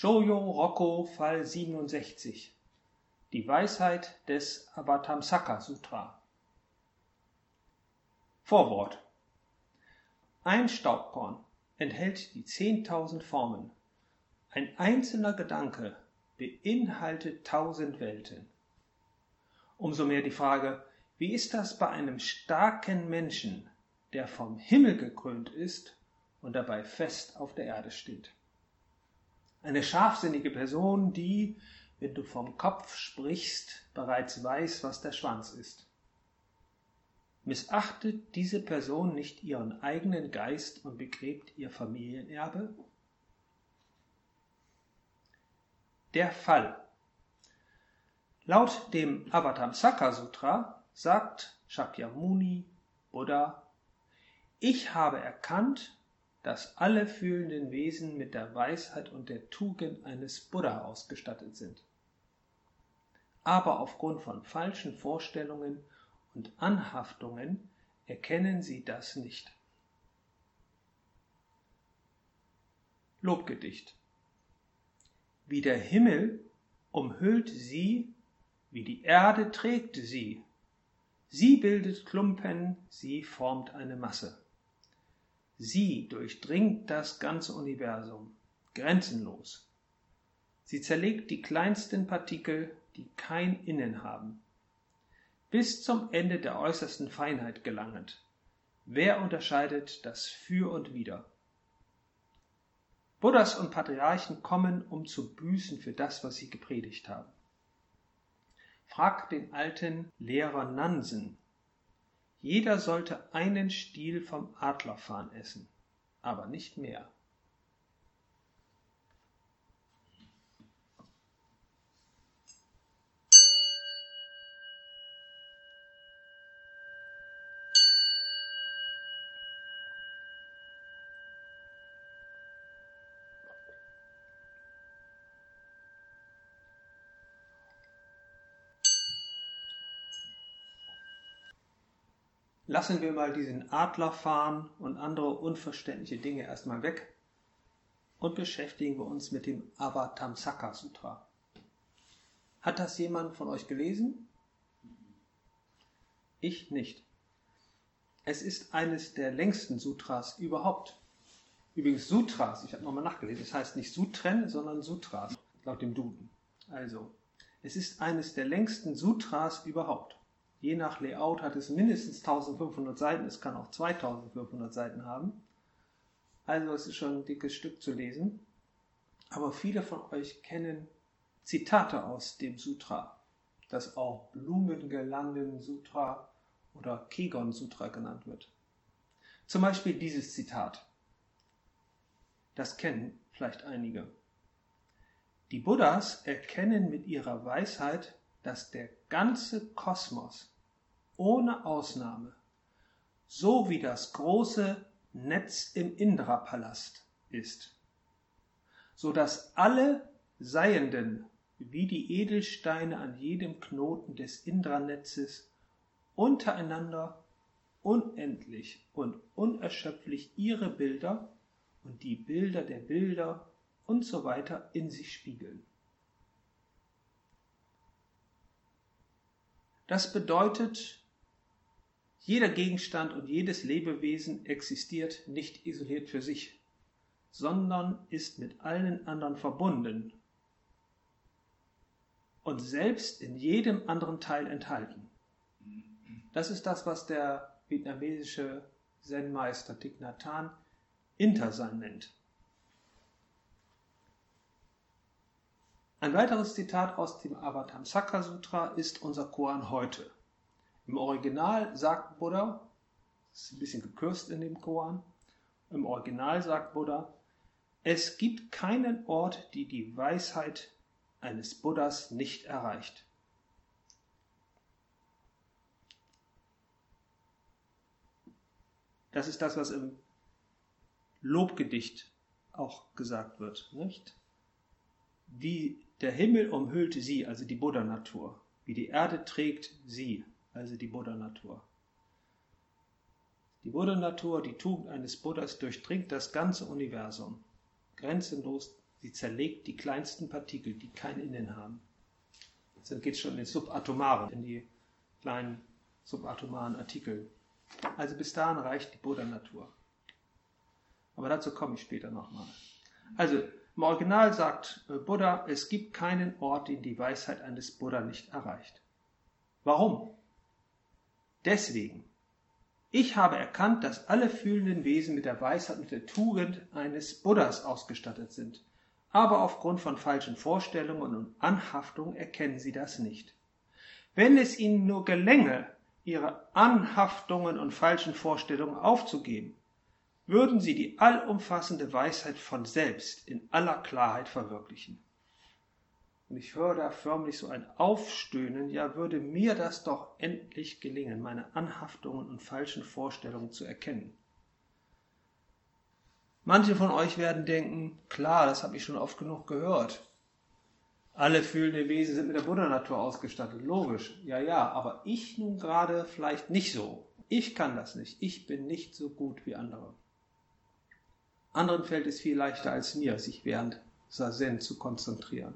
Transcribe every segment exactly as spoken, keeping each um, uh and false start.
Shōyō Rokko Fall siebenundsechzig. Die Weisheit des Avatamsaka Sutra. Vorwort. Ein Staubkorn enthält die zehntausend Formen. Ein einzelner Gedanke beinhaltet tausend Welten. Umso mehr die Frage, wie ist das bei einem starken Menschen, der vom Himmel gekrönt ist und dabei fest auf der Erde steht? Eine scharfsinnige Person, die, wenn du vom Kopf sprichst, bereits weiß, was der Schwanz ist. Missachtet diese Person nicht ihren eigenen Geist und begräbt ihr Familienerbe? Der Fall. Laut dem Avatamsaka Sutra sagt Shakyamuni, Buddha: Ich habe erkannt, dass alle fühlenden Wesen mit der Weisheit und der Tugend eines Buddha ausgestattet sind. Aber aufgrund von falschen Vorstellungen und Anhaftungen erkennen sie das nicht. Lobgedicht. Wie der Himmel umhüllt sie, wie die Erde trägt sie. Sie bildet Klumpen, sie formt eine Masse. Sie durchdringt das ganze Universum, grenzenlos. Sie zerlegt die kleinsten Partikel, die kein Innen haben, bis zum Ende der äußersten Feinheit gelangend. Wer unterscheidet das Für und Wider? Buddhas und Patriarchen kommen, um zu büßen für das, was sie gepredigt haben. Frag den alten Lehrer Nansen. Jeder sollte einen Stiel vom Adlerfarn essen, aber nicht mehr. Lassen wir mal diesen Adlerfarn und andere unverständliche Dinge erstmal weg und beschäftigen wir uns mit dem Avatamsaka Sutra. Hat das jemand von euch gelesen? Ich nicht. Es ist eines der längsten Sutras überhaupt. Übrigens Sutras, ich habe nochmal nachgelesen, es heißt nicht Sutren, sondern Sutras, laut dem Duden. Also, es ist eines der längsten Sutras überhaupt. Je nach Layout hat es mindestens eintausendfünfhundert Seiten, es kann auch zweitausendfünfhundert Seiten haben. Also es ist schon ein dickes Stück zu lesen. Aber viele von euch kennen Zitate aus dem Sutra, das auch Blumengirlanden Sutra oder Kegon Sutra genannt wird. Zum Beispiel dieses Zitat. Das kennen vielleicht einige. Die Buddhas erkennen mit ihrer Weisheit, dass der ganze Kosmos ohne Ausnahme so wie das große Netz im Indra-Palast ist, so dass alle Seienden wie die Edelsteine an jedem Knoten des Indra-Netzes untereinander unendlich und unerschöpflich ihre Bilder und die Bilder der Bilder und so weiter in sich spiegeln. Das bedeutet, jeder Gegenstand und jedes Lebewesen existiert nicht isoliert für sich, sondern ist mit allen anderen verbunden und selbst in jedem anderen Teil enthalten. Das ist das, was der vietnamesische Zen-Meister Thich Nhat Hanh Intersein nennt. Ein weiteres Zitat aus dem Avatamsaka Sutra ist unser Koan heute. Im Original sagt Buddha, das ist ein bisschen gekürzt in dem Koan, im Original sagt Buddha: Es gibt keinen Ort, die die Weisheit eines Buddhas nicht erreicht. Das ist das, was im Lobgedicht auch gesagt wird, nicht? Wie der Himmel umhüllt sie, also die Buddha-Natur. Wie die Erde trägt sie, also die Buddha-Natur. Die Buddha-Natur, die Tugend eines Buddhas, durchdringt das ganze Universum. Grenzenlos Sie zerlegt die kleinsten Partikel, die kein Innen haben. Dann geht es schon in den Subatomaren, in die kleinen subatomaren Artikel. Also bis dahin reicht die Buddha-Natur. Aber dazu komme ich später nochmal. Also im Original sagt Buddha, es gibt keinen Ort, den die Weisheit eines Buddha nicht erreicht. Warum? Deswegen. Ich habe erkannt, dass alle fühlenden Wesen mit der Weisheit und der Tugend eines Buddhas ausgestattet sind. Aber aufgrund von falschen Vorstellungen und Anhaftungen erkennen sie das nicht. Wenn es ihnen nur gelänge, ihre Anhaftungen und falschen Vorstellungen aufzugeben, würden sie die allumfassende Weisheit von selbst in aller Klarheit verwirklichen. Und ich höre da förmlich so ein Aufstöhnen, ja, würde mir das doch endlich gelingen, meine Anhaftungen und falschen Vorstellungen zu erkennen. Manche von euch werden denken, klar, das habe ich schon oft genug gehört. Alle fühlende Wesen sind mit der Buddha-Natur ausgestattet, logisch. Ja, ja, aber ich nun gerade vielleicht nicht so. Ich kann das nicht. Ich bin nicht so gut wie andere. Anderen fällt es viel leichter als mir, sich während Zazen zu konzentrieren.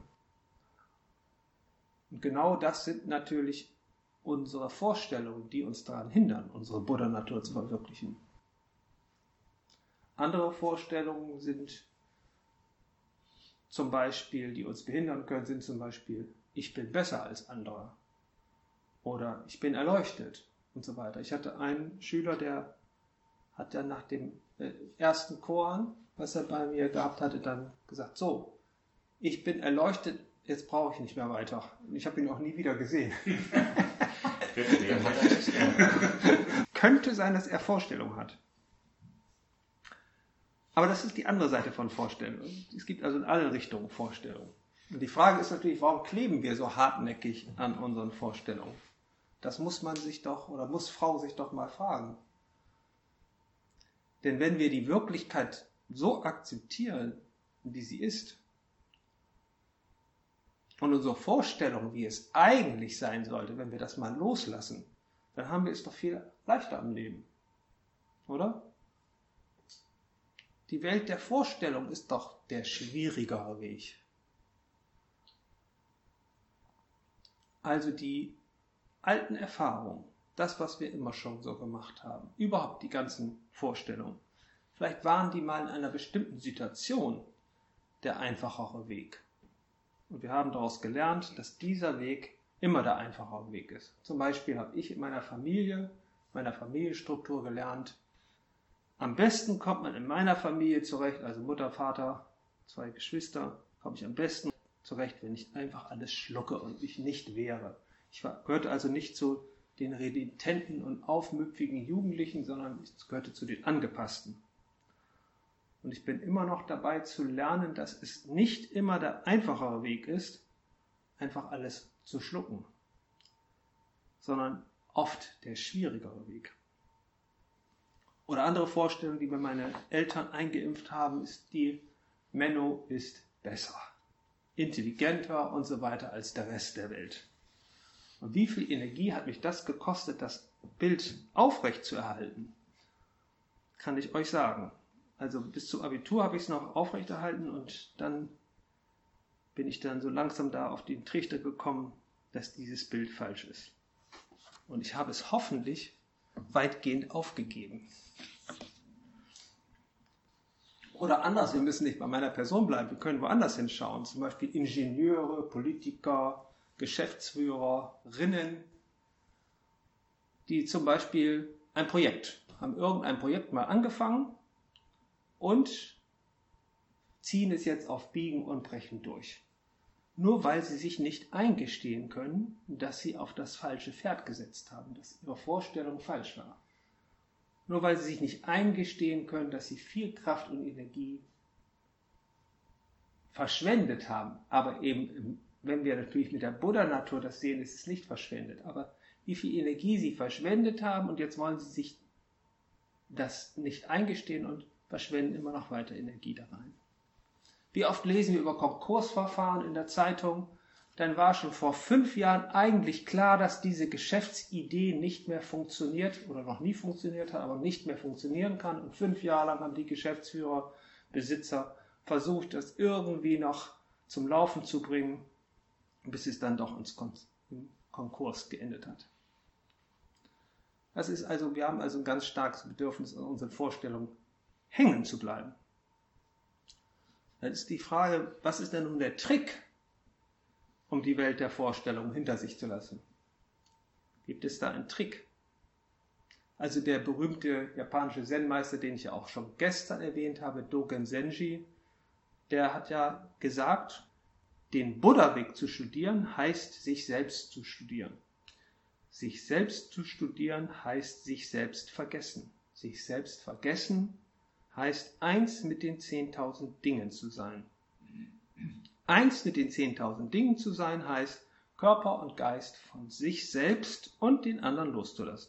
Und genau das sind natürlich unsere Vorstellungen, die uns daran hindern, unsere Buddha-Natur zu verwirklichen. Andere Vorstellungen sind zum Beispiel, die uns behindern können, sind zum Beispiel, ich bin besser als andere oder ich bin erleuchtet und so weiter. Ich hatte einen Schüler, der hat dann nach dem ersten Koan, was er bei mir gehabt hatte, dann gesagt, so, ich bin erleuchtet, jetzt brauche ich nicht mehr weiter. Ich habe ihn auch nie wieder gesehen. Könnte sein, dass er Vorstellungen hat. Aber das ist die andere Seite von Vorstellungen. Es gibt also in alle Richtungen Vorstellungen. Und die Frage ist natürlich, warum kleben wir so hartnäckig an unseren Vorstellungen? Das muss man sich doch, oder muss Frau sich doch mal fragen. Denn wenn wir die Wirklichkeit so akzeptieren, wie sie ist, und unsere Vorstellung, wie es eigentlich sein sollte, wenn wir das mal loslassen, dann haben wir es doch viel leichter im Leben. Oder? Die Welt der Vorstellung ist doch der schwierigere Weg. Also die alten Erfahrungen, das, was wir immer schon so gemacht haben, überhaupt die ganzen Vorstellungen, vielleicht waren die mal in einer bestimmten Situation der einfachere Weg. Und wir haben daraus gelernt, dass dieser Weg immer der einfachere Weg ist. Zum Beispiel habe ich in meiner Familie, meiner Familienstruktur gelernt, am besten kommt man in meiner Familie zurecht, also Mutter, Vater, zwei Geschwister, komme ich am besten zurecht, wenn ich einfach alles schlucke und mich nicht wehre. Ich gehörte also nicht zu den renitenten und aufmüpfigen Jugendlichen, sondern ich gehörte zu den Angepassten. Und ich bin immer noch dabei zu lernen, dass es nicht immer der einfachere Weg ist, einfach alles zu schlucken, sondern oft der schwierigere Weg. Oder andere Vorstellung, die mir meine Eltern eingeimpft haben, ist die, Menno ist besser, intelligenter und so weiter als der Rest der Welt. Und wie viel Energie hat mich das gekostet, das Bild aufrecht zu erhalten? Kann ich euch sagen. Also bis zum Abitur habe ich es noch aufrechterhalten und dann bin ich dann so langsam da auf den Trichter gekommen, dass dieses Bild falsch ist. Und ich habe es hoffentlich weitgehend aufgegeben. Oder anders, wir müssen nicht bei meiner Person bleiben, wir können woanders hinschauen, zum Beispiel Ingenieure, Politiker, Geschäftsführerinnen, die zum Beispiel ein Projekt, haben irgendein Projekt mal angefangen und ziehen es jetzt auf Biegen und Brechen durch. Nur weil sie sich nicht eingestehen können, dass sie auf das falsche Pferd gesetzt haben, dass ihre Vorstellung falsch war. Nur weil sie sich nicht eingestehen können, dass sie viel Kraft und Energie verschwendet haben. Aber eben, wenn wir natürlich mit der Buddha-Natur das sehen, ist es nicht verschwendet. Aber wie viel Energie sie verschwendet haben und jetzt wollen sie sich das nicht eingestehen und verschwenden immer noch weiter Energie da rein. Wie oft lesen wir über Konkursverfahren in der Zeitung? Dann war schon vor fünf Jahren eigentlich klar, dass diese Geschäftsidee nicht mehr funktioniert oder noch nie funktioniert hat, aber nicht mehr funktionieren kann. Und fünf Jahre lang haben die Geschäftsführer, Besitzer versucht, das irgendwie noch zum Laufen zu bringen, bis es dann doch ins Kon- im Konkurs geendet hat. Das ist also, wir haben also ein ganz starkes Bedürfnis, an unseren Vorstellungen hängen zu bleiben. Dann ist die Frage, was ist denn nun der Trick, um die Welt der Vorstellungen hinter sich zu lassen? Gibt es da einen Trick? Also der berühmte japanische Zen-Meister, den ich ja auch schon gestern erwähnt habe, Dogen Zenji, der hat ja gesagt, den Buddha-Weg zu studieren, heißt, sich selbst zu studieren. Sich selbst zu studieren, heißt, sich selbst vergessen. Sich selbst vergessen, heißt, eins mit den zehntausend Dingen zu sein. Eins mit den zehntausend Dingen zu sein, heißt, Körper und Geist von sich selbst und den anderen loszulassen.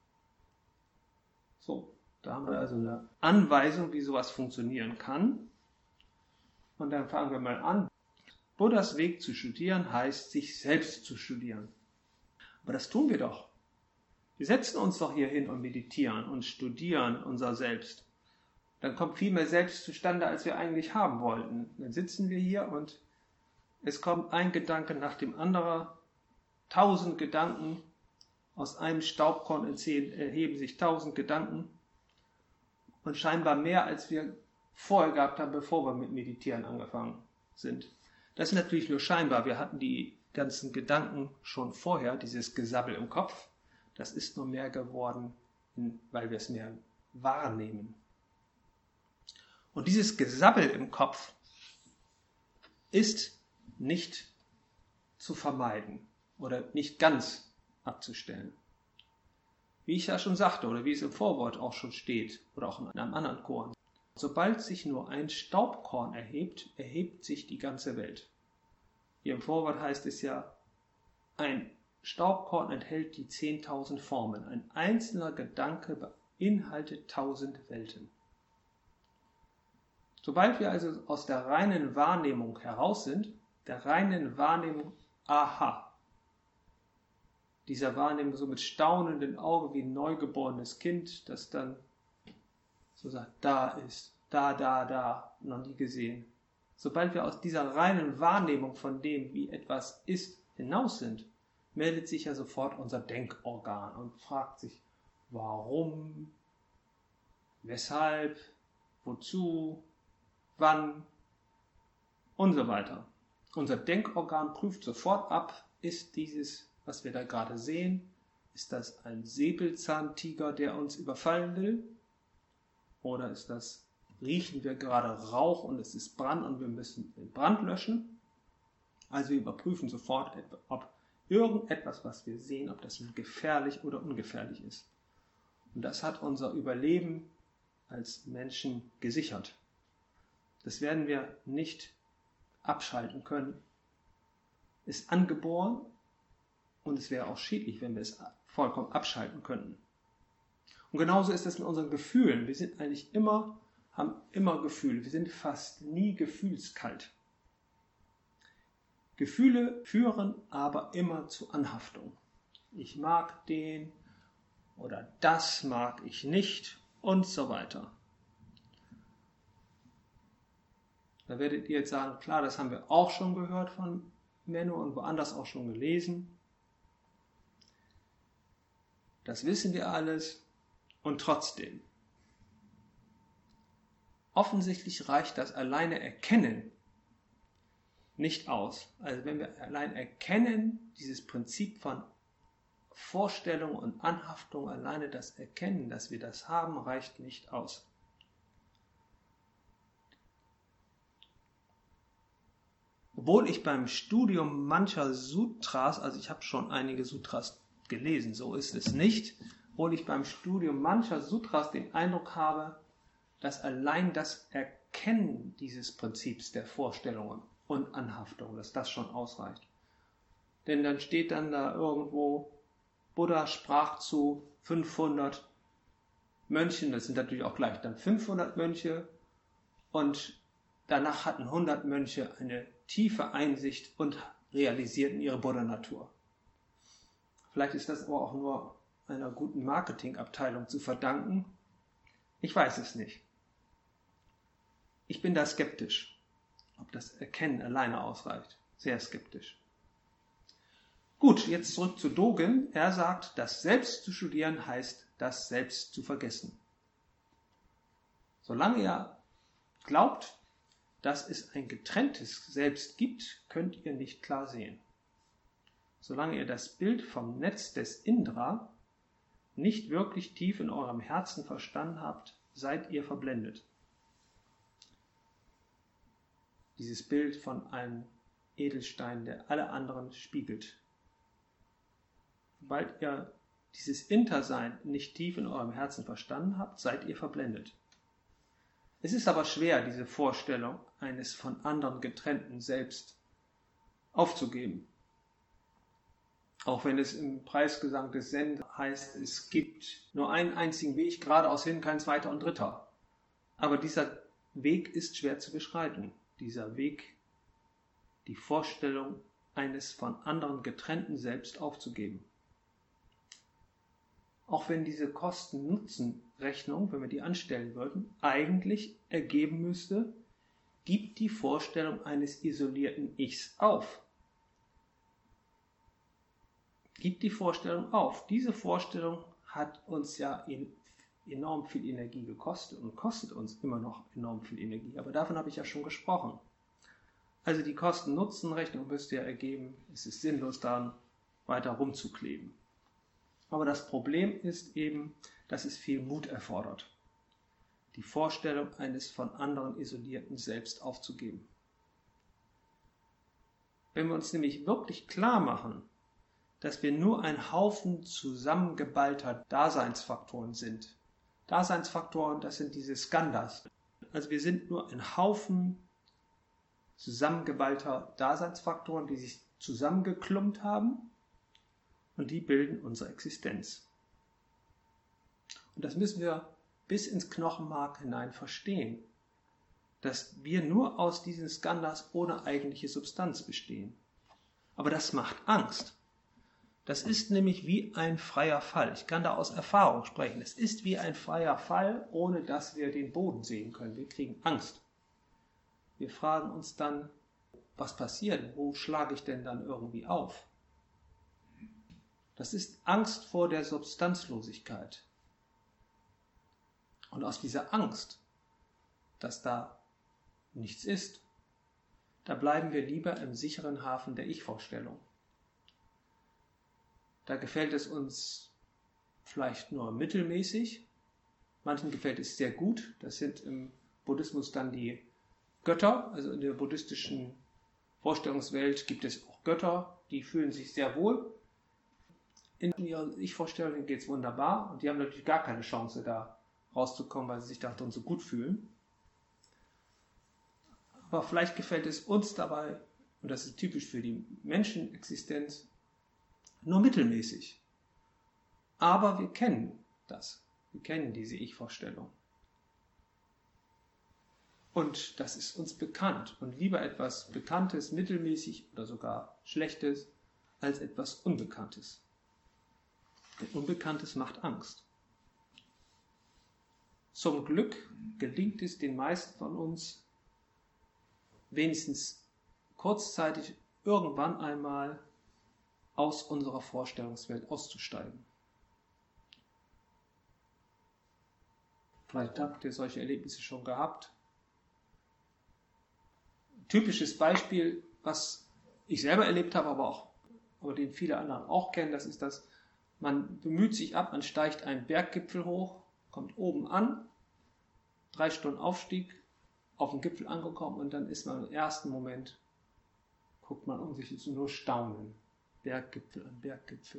So, da haben wir also eine Anweisung, wie sowas funktionieren kann. Und dann fangen wir mal an. Buddhas Weg zu studieren heißt, sich selbst zu studieren. Aber das tun wir doch. Wir setzen uns doch hier hin und meditieren und studieren unser Selbst. Dann kommt viel mehr Selbst zustande, als wir eigentlich haben wollten. Dann sitzen wir hier und es kommt ein Gedanke nach dem anderen, tausend Gedanken, aus einem Staubkorn erheben sich tausend Gedanken und scheinbar mehr, als wir vorher gehabt haben, bevor wir mit Meditieren angefangen sind. Das ist natürlich nur scheinbar. Wir hatten die ganzen Gedanken schon vorher, dieses Gesabbel im Kopf. Das ist nur mehr geworden, weil wir es mehr wahrnehmen. Und dieses Gesabbel im Kopf ist nicht zu vermeiden oder nicht ganz abzustellen. Wie ich ja schon sagte, oder wie es im Vorwort auch schon steht, oder auch in einem anderen Korn. Sobald sich nur ein Staubkorn erhebt, erhebt sich die ganze Welt. Hier im Vorwort heißt es ja, ein Staubkorn enthält die zehntausend Formen. Ein einzelner Gedanke beinhaltet tausend Welten. Sobald wir also aus der reinen Wahrnehmung heraus sind, der reinen Wahrnehmung, aha, dieser Wahrnehmung so mit staunenden Augen wie ein neugeborenes Kind, das dann so sagt, da ist, da, da, da, noch nie gesehen. Sobald wir aus dieser reinen Wahrnehmung von dem, wie etwas ist, hinaus sind, meldet sich ja sofort unser Denkorgan und fragt sich, warum, weshalb, wozu, wann und so weiter. Unser Denkorgan prüft sofort ab, ist dieses, was wir da gerade sehen, ist das ein Säbelzahntiger, der uns überfallen will? Oder ist das, riechen wir gerade Rauch und es ist Brand und wir müssen den Brand löschen? Also wir überprüfen sofort, ob irgendetwas, was wir sehen, ob das gefährlich oder ungefährlich ist. Und das hat unser Überleben als Menschen gesichert. Das werden wir nicht abschalten können. Ist angeboren und es wäre auch schädlich, wenn wir es vollkommen abschalten könnten. Und genauso ist es mit unseren Gefühlen. Wir sind eigentlich immer, haben immer Gefühle. Wir sind fast nie gefühlskalt. Gefühle führen aber immer zu Anhaftung. Ich mag den oder das mag ich nicht und so weiter. Da werdet ihr jetzt sagen, klar, das haben wir auch schon gehört von Menno und woanders auch schon gelesen. Das wissen wir alles und trotzdem. Offensichtlich reicht das alleine Erkennen nicht aus. Also wenn wir allein erkennen, dieses Prinzip von Vorstellung und Anhaftung, alleine das Erkennen, dass wir das haben, reicht nicht aus. Obwohl ich beim Studium mancher Sutras, also ich habe schon einige Sutras gelesen, so ist es nicht, obwohl ich beim Studium mancher Sutras den Eindruck habe, dass allein das Erkennen dieses Prinzips der Vorstellungen und Anhaftung, dass das schon ausreicht. Denn dann steht dann da irgendwo, Buddha sprach zu fünfhundert Mönchen, das sind natürlich auch gleich dann fünfhundert Mönche, und danach hatten hundert Mönche eine tiefe Einsicht und realisierten ihre Buddha-Natur. Vielleicht ist das aber auch nur einer guten Marketingabteilung zu verdanken. Ich weiß es nicht. Ich Ich bin da skeptisch, ob das Erkennen alleine ausreicht. Sehr skeptisch. Gut, jetzt zurück zu Dogen. Er sagt, das Selbst zu studieren heißt, das Selbst zu vergessen. Solange er glaubt, dass es ein getrenntes Selbst gibt, könnt ihr nicht klar sehen. Solange ihr das Bild vom Netz des Indra nicht wirklich tief in eurem Herzen verstanden habt, seid ihr verblendet. Dieses Bild von einem Edelstein, der alle anderen spiegelt. Sobald ihr dieses Intersein nicht tief in eurem Herzen verstanden habt, seid ihr verblendet. Es ist aber schwer, diese Vorstellung eines von anderen getrennten Selbst aufzugeben. Auch wenn es im Preisgesang des Zen heißt, es gibt nur einen einzigen Weg, geradeaus hin, kein zweiter und dritter. Aber dieser Weg ist schwer zu beschreiten. Dieser Weg, die Vorstellung eines von anderen getrennten Selbst aufzugeben. Auch wenn diese Kosten-Nutzen-Rechnung, wenn wir die anstellen würden, eigentlich ergeben müsste, gibt die Vorstellung eines isolierten Ichs auf. Gibt die Vorstellung auf. Diese Vorstellung hat uns ja enorm viel Energie gekostet und kostet uns immer noch enorm viel Energie. Aber davon habe ich ja schon gesprochen. Also die Kosten-Nutzen-Rechnung müsste ja ergeben, es ist sinnlos daran weiter rumzukleben. Aber das Problem ist eben, dass es viel Mut erfordert, die Vorstellung eines von anderen isolierten Selbst aufzugeben. Wenn wir uns nämlich wirklich klar machen, dass wir nur ein Haufen zusammengeballter Daseinsfaktoren sind. Daseinsfaktoren, das sind diese Skandhas. Also wir sind nur ein Haufen zusammengeballter Daseinsfaktoren, die sich zusammengeklumpt haben und die bilden unsere Existenz. Und das müssen wir bis ins Knochenmark hinein verstehen, dass wir nur aus diesen Skandhas ohne eigentliche Substanz bestehen. Aber das macht Angst. Das ist nämlich wie ein freier Fall. Ich kann da aus Erfahrung sprechen. Es ist wie ein freier Fall, ohne dass wir den Boden sehen können. Wir kriegen Angst. Wir fragen uns dann, was passiert? Wo schlage ich denn dann irgendwie auf? Das ist Angst vor der Substanzlosigkeit. Und aus dieser Angst, dass da nichts ist, da bleiben wir lieber im sicheren Hafen der Ich-Vorstellung. Da gefällt es uns vielleicht nur mittelmäßig, manchen gefällt es sehr gut, das sind im Buddhismus dann die Götter, also in der buddhistischen Vorstellungswelt gibt es auch Götter, die fühlen sich sehr wohl. In ihrer Ich-Vorstellung geht es wunderbar und die haben natürlich gar keine Chance da rauszukommen, weil sie sich darin so gut fühlen. Aber vielleicht gefällt es uns dabei, und das ist typisch für die Menschenexistenz, nur mittelmäßig. Aber wir kennen das. Wir kennen diese Ich-Vorstellung. Und das ist uns bekannt. Und lieber etwas Bekanntes, mittelmäßig oder sogar Schlechtes, als etwas Unbekanntes. Denn Unbekanntes macht Angst. Zum Glück gelingt es den meisten von uns, wenigstens kurzzeitig irgendwann einmal aus unserer Vorstellungswelt auszusteigen. Vielleicht habt ihr solche Erlebnisse schon gehabt. Typisches Beispiel, was ich selber erlebt habe, aber auch, aber den viele anderen auch kennen, das ist das, man bemüht sich ab, man steigt einen Berggipfel hoch, kommt oben an, drei Stunden Aufstieg, auf den Gipfel angekommen und dann ist man im ersten Moment, guckt man um sich, ist nur Staunen. Berggipfel an Berggipfel.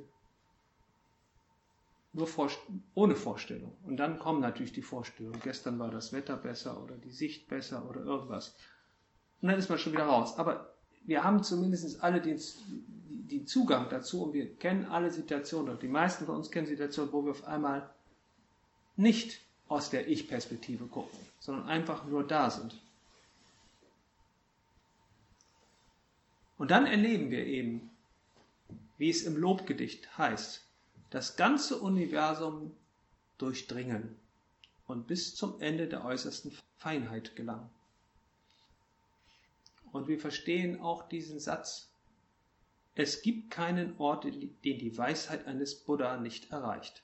Nur vor, ohne Vorstellung. Und dann kommen natürlich die Vorstellungen. Gestern war das Wetter besser oder die Sicht besser oder irgendwas. Und dann ist man schon wieder raus. Aber wir haben zumindest alle den, den Zugang dazu und wir kennen alle Situationen. Und die meisten von uns kennen Situationen, wo wir auf einmal nicht aus der Ich-Perspektive gucken, sondern einfach nur da sind. Und dann erleben wir eben, wie es im Lobgedicht heißt, das ganze Universum durchdringen und bis zum Ende der äußersten Feinheit gelangen. Und wir verstehen auch diesen Satz: Es gibt keinen Ort, den die Weisheit eines Buddha nicht erreicht.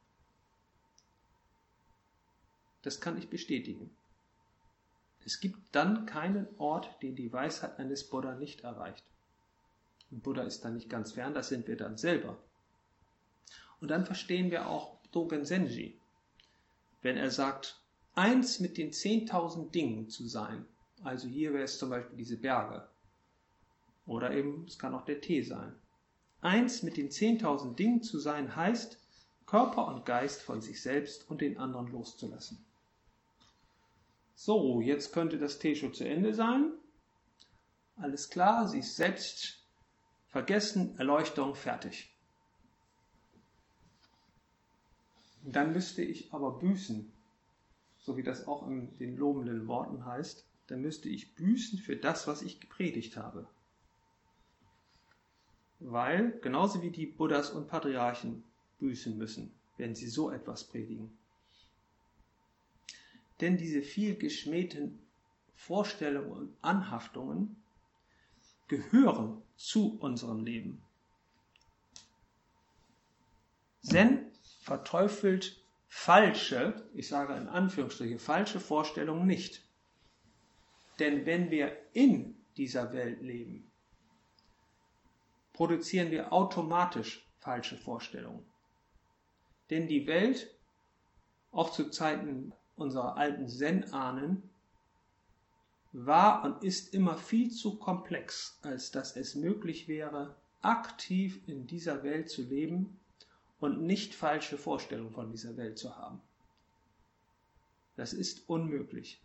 Das kann ich bestätigen. Es gibt dann keinen Ort, den die Weisheit eines Buddha nicht erreicht. Und Buddha ist dann nicht ganz fern, das sind wir dann selber. Und dann verstehen wir auch Dogen Zenji, wenn er sagt, eins mit den zehntausend Dingen zu sein. Also hier wäre es zum Beispiel diese Berge. Oder eben, es kann auch der Tee sein. Eins mit den zehntausend Dingen zu sein heißt, Körper und Geist von sich selbst und den anderen loszulassen. So, jetzt könnte das Tee schon zu Ende sein. Alles klar, sie ist selbst vergessen, Erleuchtung, fertig. Dann müsste ich aber büßen, so wie das auch in den lobenden Worten heißt, dann müsste ich büßen für das, was ich gepredigt habe. Weil, genauso wie die Buddhas und Patriarchen büßen müssen, wenn sie so etwas predigen. Denn diese viel geschmähten Vorstellungen und Anhaftungen gehören zu unserem Leben. Zen verteufelt falsche, ich sage in Anführungsstrichen, falsche Vorstellungen nicht. Denn wenn wir in dieser Welt leben, produzieren wir automatisch falsche Vorstellungen. Denn die Welt, auch zu Zeiten unserer alten Zen-Ahnen, war und ist immer viel zu komplex, als dass es möglich wäre, aktiv in dieser Welt zu leben und nicht falsche Vorstellungen von dieser Welt zu haben. Das ist unmöglich.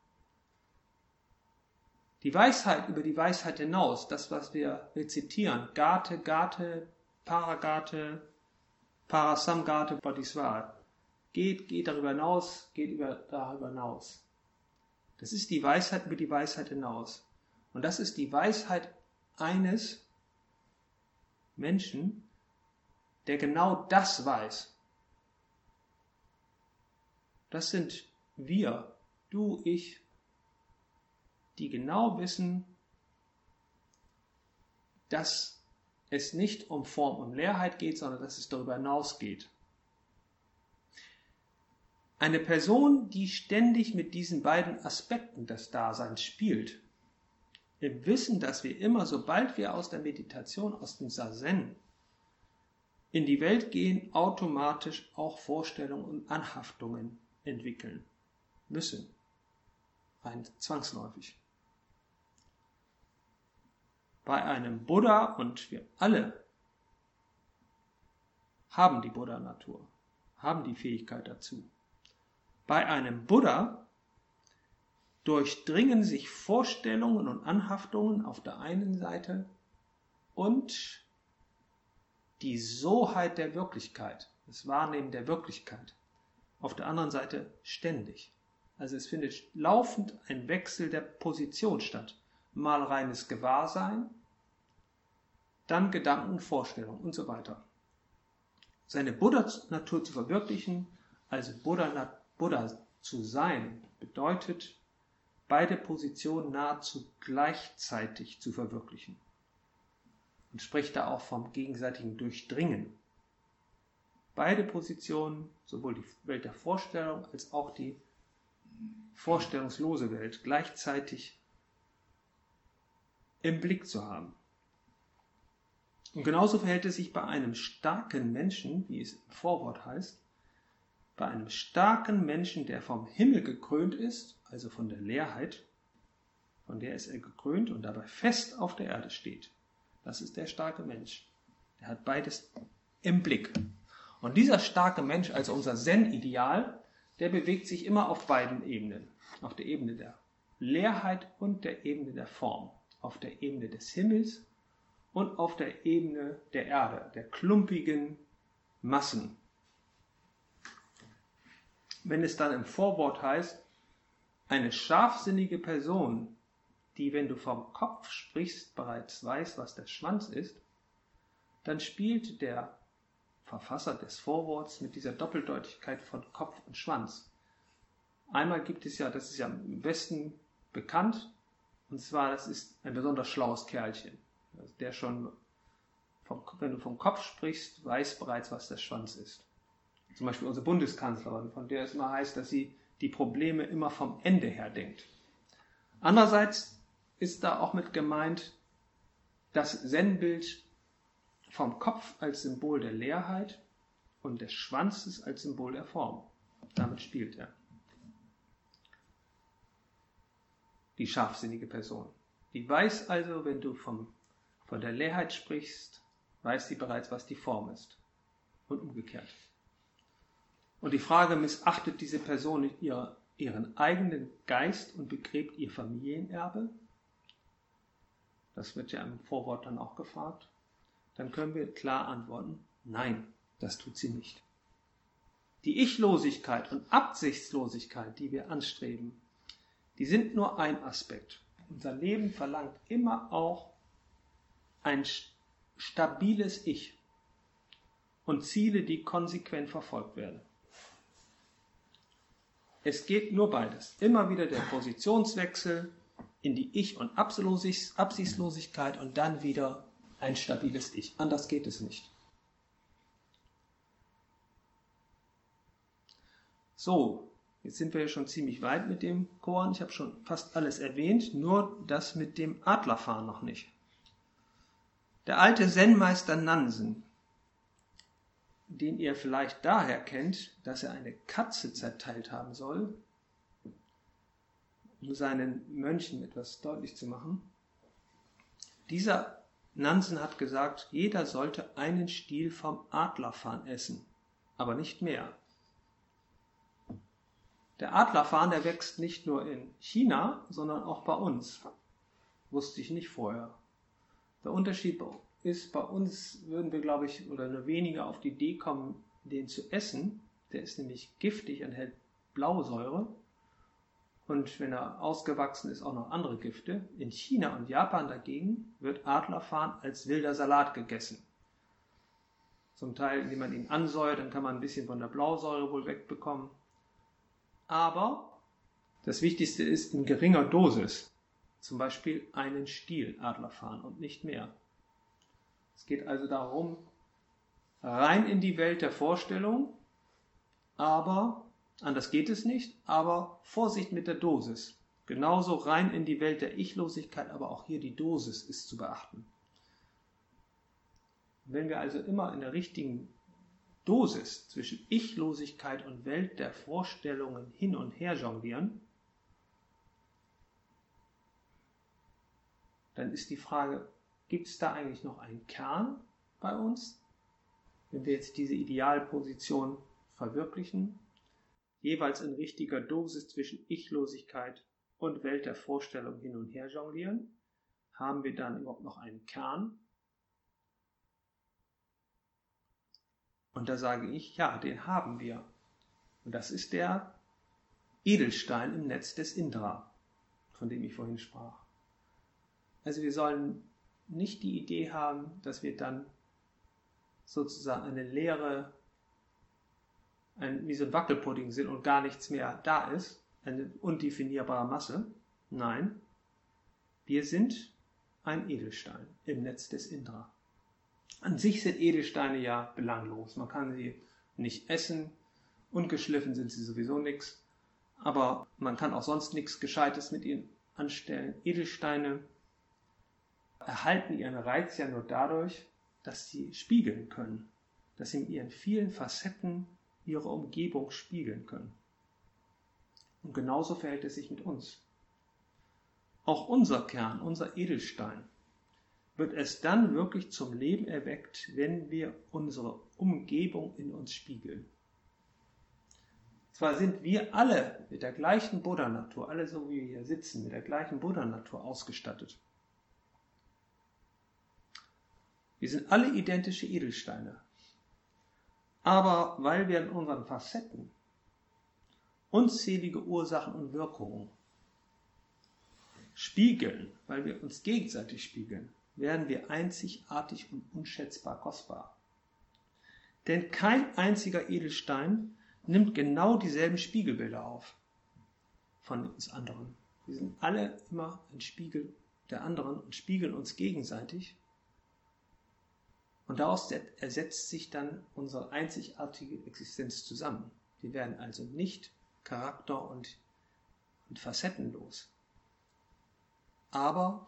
Die Weisheit über die Weisheit hinaus, das, was wir rezitieren, Gate, Gate, Paragate, Parasamgate, Bodhisattvā, geht, geht darüber hinaus, geht über, darüber hinaus. Das ist die Weisheit über die Weisheit hinaus. Und das ist die Weisheit eines Menschen, der genau das weiß. Das sind wir, du, ich, die genau wissen, dass es nicht um Form und Leerheit geht, sondern dass es darüber hinaus geht. Eine Person, die ständig mit diesen beiden Aspekten des Daseins spielt, im Wissen, dass wir immer, sobald wir aus der Meditation, aus dem Zazen in die Welt gehen, automatisch auch Vorstellungen und Anhaftungen entwickeln müssen. Rein zwangsläufig. Bei einem Buddha, und wir alle haben die Buddha-Natur, haben die Fähigkeit dazu. Bei einem Buddha durchdringen sich Vorstellungen und Anhaftungen auf der einen Seite und die Soheit der Wirklichkeit, das Wahrnehmen der Wirklichkeit, auf der anderen Seite ständig. Also es findet laufend ein Wechsel der Position statt. Mal reines Gewahrsein, dann Gedanken, Vorstellungen und so weiter. Seine Buddha-Natur zu verwirklichen, also Buddha, Buddha zu sein, bedeutet, beide Positionen nahezu gleichzeitig zu verwirklichen. Und spricht da auch vom gegenseitigen Durchdringen. Beide Positionen, sowohl die Welt der Vorstellung als auch die vorstellungslose Welt, gleichzeitig im Blick zu haben. Und genauso verhält es sich bei einem starken Menschen, wie es im Vorwort heißt, bei einem starken Menschen, der vom Himmel gekrönt ist, also von der Leerheit, von der ist er gekrönt und dabei fest auf der Erde steht. Das ist der starke Mensch. Der hat beides im Blick. Und dieser starke Mensch, also unser Zen-Ideal, der bewegt sich immer auf beiden Ebenen. Auf der Ebene der Leerheit und der Ebene der Form. Auf der Ebene des Himmels und auf der Ebene der Erde, der klumpigen Massen. Wenn es dann im Vorwort heißt, eine scharfsinnige Person, die, wenn du vom Kopf sprichst, bereits weiß, was der Schwanz ist, dann spielt der Verfasser des Vorworts mit dieser Doppeldeutigkeit von Kopf und Schwanz. Einmal gibt es ja, das ist ja im Westen bekannt, Und zwar, das ist ein besonders schlaues Kerlchen. Also der schon, vom, wenn du vom Kopf sprichst, weiß bereits, was der Schwanz ist. Zum Beispiel unsere Bundeskanzlerin, von der es immer heißt, dass sie die Probleme immer vom Ende her denkt. Andererseits ist da auch mit gemeint das Zen-Bild vom Kopf als Symbol der Leerheit und des Schwanzes als Symbol der Form. Damit spielt er. Die scharfsinnige Person. Die weiß also, wenn du vom, von der Leerheit sprichst, weiß sie bereits, was die Form ist. Und umgekehrt. Und die Frage, missachtet diese Person nicht ihre, ihren eigenen Geist und begräbt ihr Familienerbe? Das wird ja im Vorwort dann auch gefragt. Dann können wir klar antworten, nein, das tut sie nicht. Die Ichlosigkeit und Absichtslosigkeit, die wir anstreben, die sind nur ein Aspekt. Unser Leben verlangt immer auch ein stabiles Ich und Ziele, die konsequent verfolgt werden. Es geht nur beides. Immer wieder der Positionswechsel in die Ich- und Absichtslosigkeit und dann wieder ein stabiles Ich. Anders geht es nicht. So, jetzt sind wir ja schon ziemlich weit mit dem Koan. Ich habe schon fast alles erwähnt, nur das mit dem Adlerfahren noch nicht. Der alte Zen-Meister Nansen, den ihr vielleicht daher kennt, dass er eine Katze zerteilt haben soll, um seinen Mönchen etwas deutlich zu machen. Dieser Nansen hat gesagt, jeder sollte einen Stiel vom Adlerfarn essen, aber nicht mehr. Der Adlerfarn, der wächst nicht nur in China, sondern auch bei uns. Wusste ich nicht vorher. Der Unterschied ist, bei uns würden wir, glaube ich, oder nur wenige auf die Idee kommen, den zu essen. Der ist nämlich giftig, enthält Blausäure. Und wenn er ausgewachsen ist, auch noch andere Gifte. In China und Japan dagegen wird Adlerfarn als wilder Salat gegessen. Zum Teil, indem man ihn ansäuert, dann kann man ein bisschen von der Blausäure wohl wegbekommen. Aber das Wichtigste ist in geringer Dosis. Zum Beispiel einen Stiel Adlerfarn und nicht mehr. Es geht also darum, rein in die Welt der Vorstellung, aber, anders geht es nicht, aber Vorsicht mit der Dosis. Genauso rein in die Welt der Ichlosigkeit, aber auch hier die Dosis ist zu beachten. Wenn wir also immer in der richtigen Dosis zwischen Ichlosigkeit und Welt der Vorstellungen hin und her jonglieren, dann ist die Frage, gibt es da eigentlich noch einen Kern bei uns, wenn wir jetzt diese Idealposition verwirklichen, jeweils in richtiger Dosis zwischen Ichlosigkeit und Welt der Vorstellung hin und her jonglieren, haben wir dann überhaupt noch einen Kern? Und da sage ich, ja, den haben wir. Und das ist der Edelstein im Netz des Indra, von dem ich vorhin sprach. Also wir sollen nicht die Idee haben, dass wir dann sozusagen eine leere, ein, wie so ein Wackelpudding sind und gar nichts mehr da ist, eine undefinierbare Masse. Nein, wir sind ein Edelstein im Netz des Indra. An sich sind Edelsteine ja belanglos. Man kann sie nicht essen, ungeschliffen sind sie sowieso nichts, aber man kann auch sonst nichts Gescheites mit ihnen anstellen. Edelsteine erhalten ihren Reiz ja nur dadurch, dass sie spiegeln können, dass sie mit ihren vielen Facetten ihre Umgebung spiegeln können. Und genauso verhält es sich mit uns. Auch unser Kern, unser Edelstein, wird es dann wirklich zum Leben erweckt, wenn wir unsere Umgebung in uns spiegeln. Zwar sind wir alle mit der gleichen Buddha-Natur, alle so wie wir hier sitzen, mit der gleichen Buddha-Natur ausgestattet. Wir sind alle identische Edelsteine. Aber weil wir in unseren Facetten unzählige Ursachen und Wirkungen spiegeln, weil wir uns gegenseitig spiegeln, werden wir einzigartig und unschätzbar kostbar. Denn kein einziger Edelstein nimmt genau dieselben Spiegelbilder auf von uns anderen. Wir sind alle immer ein Spiegel der anderen und spiegeln uns gegenseitig. Und daraus ersetzt sich dann unsere einzigartige Existenz zusammen. Wir werden also nicht charakter- und, und facettenlos. Aber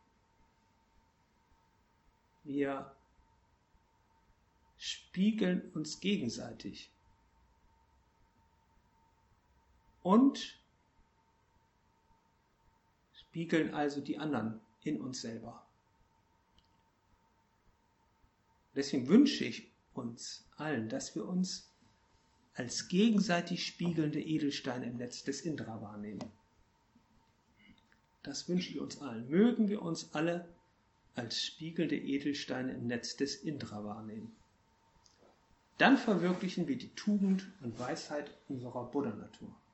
wir spiegeln uns gegenseitig und spiegeln also die anderen in uns selber. Deswegen wünsche ich uns allen, dass wir uns als gegenseitig spiegelnde Edelsteine im Netz des Indra wahrnehmen. Das wünsche ich uns allen. Mögen wir uns alle als spiegelnde Edelsteine im Netz des Indra wahrnehmen. Dann verwirklichen wir die Tugend und Weisheit unserer Buddha-Natur.